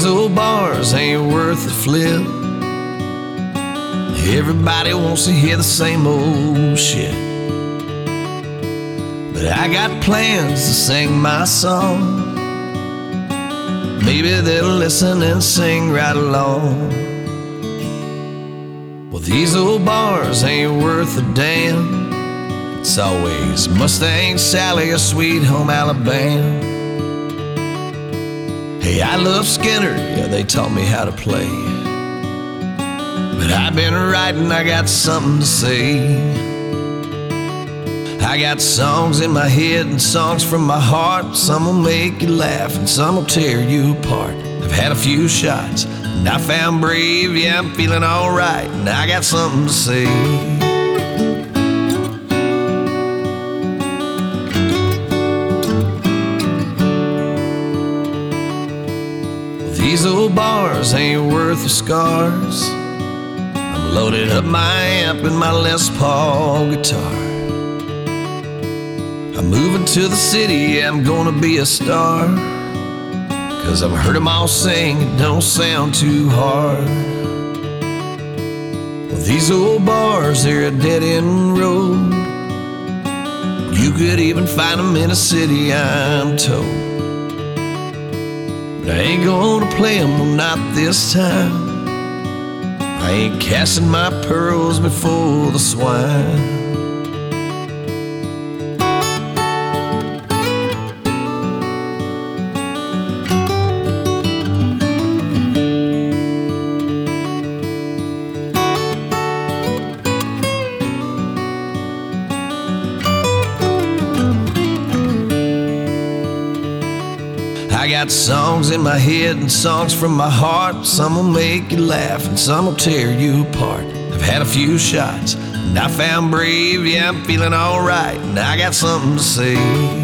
These old bars ain't worth a flip. Everybody wants to hear the same old shit, but I got plans to sing my song. Maybe they'll listen and sing right along. Well, these old bars ain't worth a damn. It's always Mustang Sally or Sweet Home Alabama. Hey, I love Skinner, yeah, they taught me how to play. But I've been writing, I got something to say. I got songs in my head and songs from my heart. Some will make you laugh and some will tear you apart. I've had a few shots and I found brave, yeah, I'm feeling alright, and I got something to say. These old bars ain't worth the scars. I'm loaded up my amp and my Les Paul guitar. I'm moving to the city, yeah, I'm gonna be a star. 'Cause I've heard them all sing, it don't sound too hard. Well, these old bars, they're a dead-end road. You could even find them in a city, I'm told. But I ain't gonna play them, well, not this time. I ain't casting my pearls before the swine. I got songs in my head and songs from my heart. Some will make you laugh and some will tear you apart. I've had a few shots and I found brave, yeah, I'm feeling alright, and I got something to say.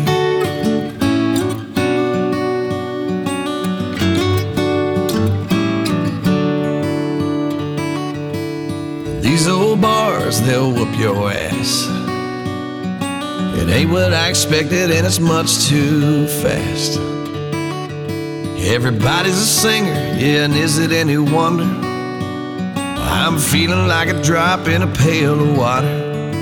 These old bars, they'll whoop your ass. It ain't what I expected and it's much too fast. Everybody's a singer, yeah, and is it any wonder? I'm feeling like a drop in a pail of water.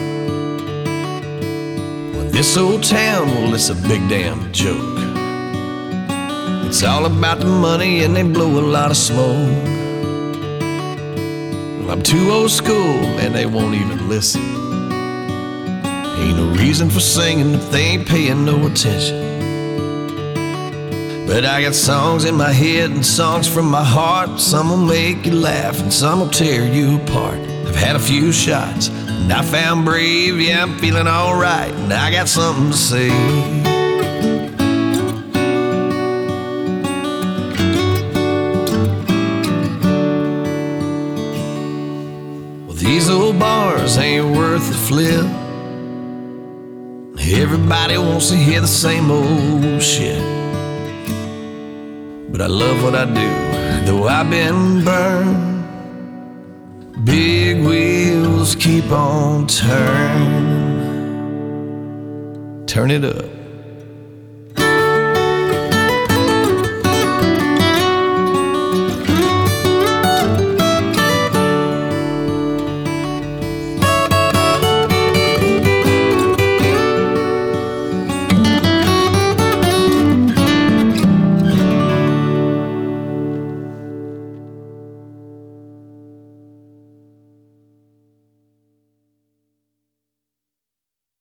Well, this old town, well, it's a big damn joke. It's all about the money and they blow a lot of smoke. Well, I'm too old school, man, they won't even listen. Ain't no reason for singing if they ain't paying no attention. But I got songs in my head and songs from my heart. Some will make you laugh and some will tear you apart. I've had a few shots and I found brave, yeah, I'm feeling alright, and I got something to say. Well, these old bars ain't worth the flip. Everybody wants to hear the same old shit. But I love what I do, though I've been burned. Big wheels keep on turning. Turn it up.